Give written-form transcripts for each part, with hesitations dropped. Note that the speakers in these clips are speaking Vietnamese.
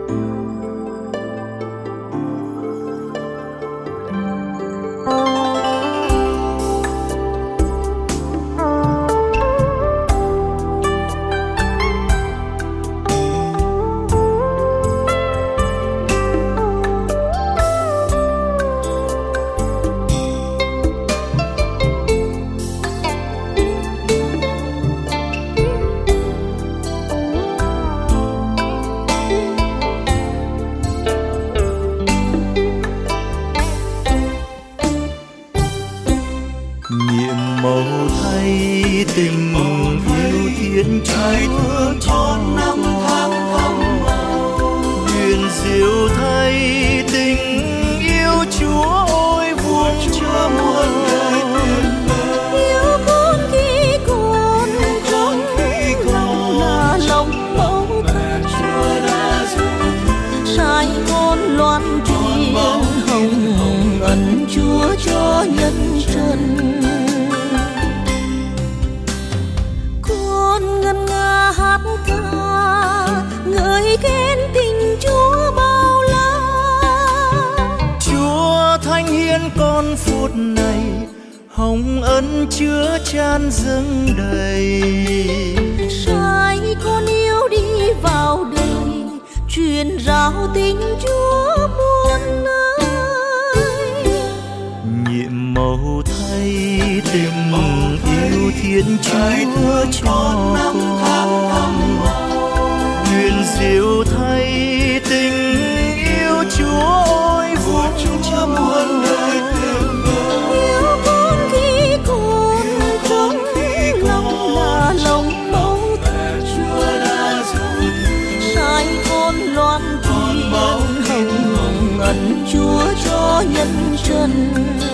nhiệm màu thay tình yêu thiên chúa cho năm tháng thắm màu, huyền diệu thay tình yêu chúa ôi vuông cho muôn đời tuyệt vời. Yêu con khi con lòng là lòng mẫu mẹ chúa đã giúp sai con loan truyền hồng ân chúa cho nhân trần. Con ngân nga hát ca ngợi khen tình chúa bao la. Chúa thánh hiến con phút này, hồng ân chứa chan dâng đầy. Sai con yêu đi vào đời, truyền rao tình chúa muôn nơi. Nhiệm màu thay tình yêu thiên chúa cho con, huyền diệu thay tình yêu chúa ôi vuông cho muôn đời tuyệt vời. Yêu con khi con lòng là lòng mẫu Mẹ chúa đã giúp sai con loan truyền hồng ân chúa cho nhân trần.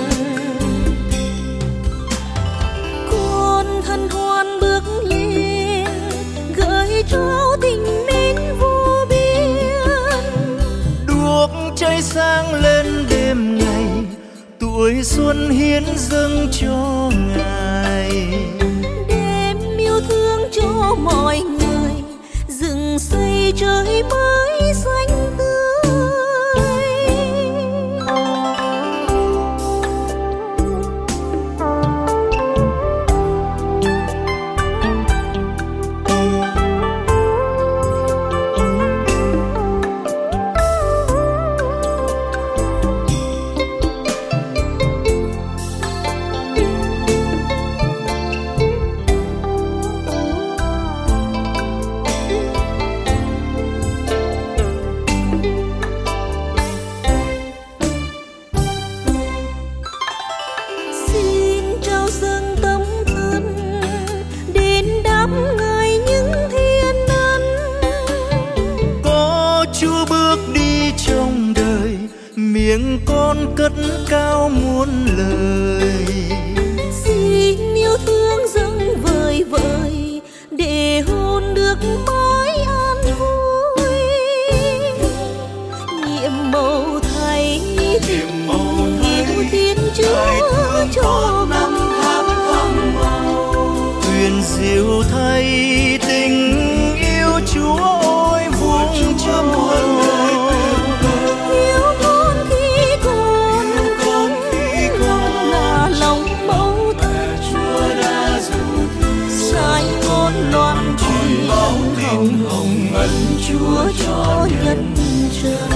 Con hân hoan bước lên gửi trao tình mến vô biên. đuốc cháy sáng lên đêm ngày, tuổi xuân hiến dâng cho ngài. Đem yêu thương cho mọi người, dựng xây trời mới xanh tươi. Miệng con cất cao muôn lời, xin yêu thương dâng vời vợi để hôn được mái an vui. Nhiệm màu thay tình yêu thiên chúa cho năm tháng thắm màu, huyền diệu thay tình yêu chúa ôi vuông cho muôn đời. Loan truyền hồng ân chúa cho nhân trần.